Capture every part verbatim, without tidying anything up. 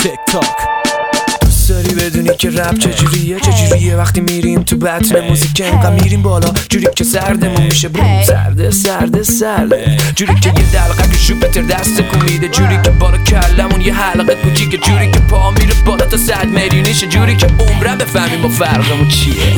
تیک تاک. دوست داری بدونی که رپ چجوریه چجوریه وقتی میریم تو بطن موزیک انقدر میریم بالا جوری که سردمون میشه بوم سرده سرده سرده جوری که یه دلقه که شوپتر دست کن میده جوری که بالا کلمون یه حلقه کوچیکه جوری که پا میره بالا تا صد میلیونیشه جوری که عمرم بفهمیم با فرقمون چیه.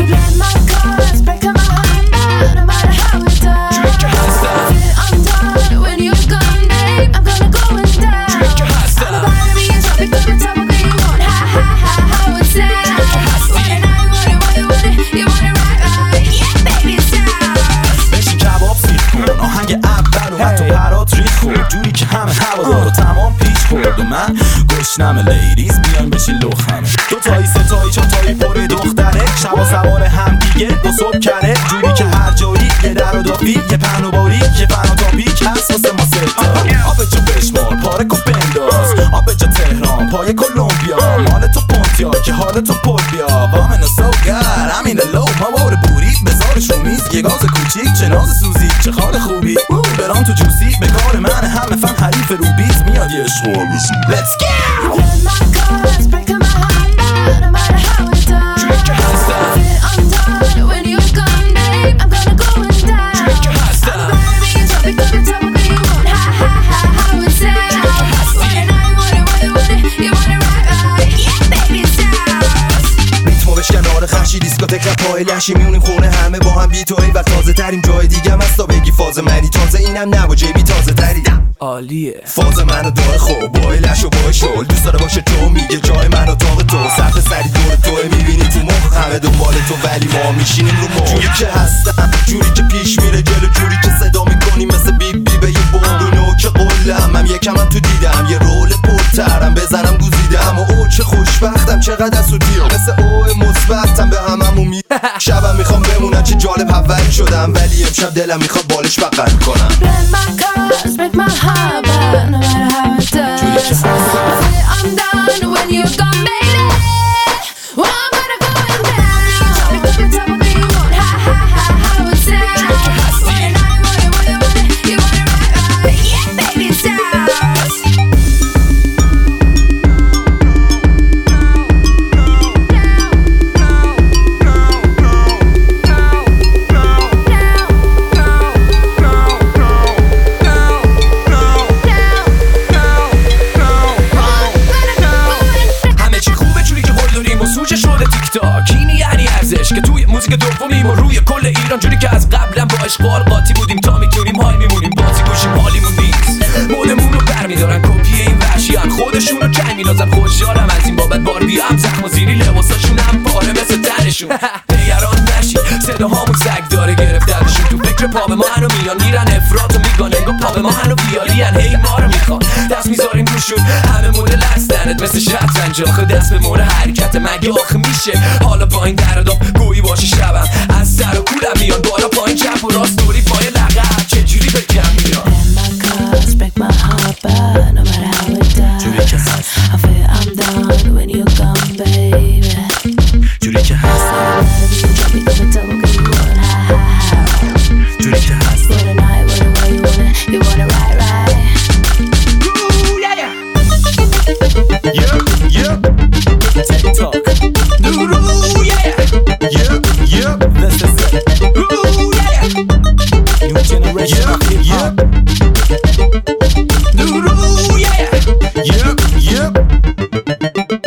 جوری که همه هوادار و تمام پیش برد و من گشنم لیدیز بیان بشین لخمه دو تایی سه تایی چه تایی پر دختره شبا سوار هم دیگه دو صبح کره جوری که هر جایی یه در و دافی یه پهن و باریک یه فن و تاپیک هست واسه ما ستا آب جا بشمار پاره کن بنداز آب جا تهران پای کلومبیا مال تو پونتیا که حال تو پر بیا وامن و سوگر همین لو ما بار بوری بذارش رو میز یه گاز کوچیک چه ناز سوزی چه خال خوبی برام تو جوسی به کار من همه فن حریف رو بیت میاد یه شغل Let's go! خشی دیسکوتک رپ پای لشی میونیم خونه همه با هم بیت و ای و تازه تریم جای دیگه هم هستا بگی فاز منی تازه اینم نبا جیبی تازه تری عالیه فاز منو داره خوب بای لش و بای شل دوست داره باشه تو میگه جای منو تاق تو سرد سری دور تو میبینی تو مخ همه دنبال تو ولی ما میشینیم رو مخ جوری که هستم جوری که پیش میره جلو جوری که صدا میکنی مثل بی بی به یه بارونو که قلم هم یکم هم تو دیدم یه رول پرترم بزنم گوزیدم و او چه خوشبختم چقدر سودیم مثل او مثبتم به هممون می شبم میخوام بمونم چه جالب اول شدم ولی امشب دلم میخواد بالش بغل کنم که توی موزیک دومیم و روی کل ایران جوری که از قبلم با اشغال قاطی بودیم تا میتونیم های میمونیم بازی گوشیم حالیمون نیست مودمون رو برمیدارن کپی این وحشیان خودشون رو جنگ میلازن خوشحالم از این بابت باربی هم زخم و زیری لباساشون هم پاره مثل تنشون نگران نشی صداهامون سگ داره گرفتنشون تو فکر پا به ما هنو میان میرن افراط و میگن انگا پا به ما هنو بیالین هی ما رو میخوان دست میذاریم روشون همه مدل هستنت مثل شطرنج آخه دست به مور حرکت مگه آخه میشه حالا با این درادام گویی باشه شبم از سر و کولم میان بالا پایین چپ و راست دوری پای لقب چجوری بگم میان جوری که هست I feel I'm done when you come baby جوری که هست جوری که هست What a night, what a way you wanna, you wanna ride, ride Ooh, yeah, yeah Yup, yup TikTok Ooh, yeah, yeah Yup, yup This is it Ooh, yeah, yeah New generation of hip-hop Ooh, yeah, yeah Yup, yup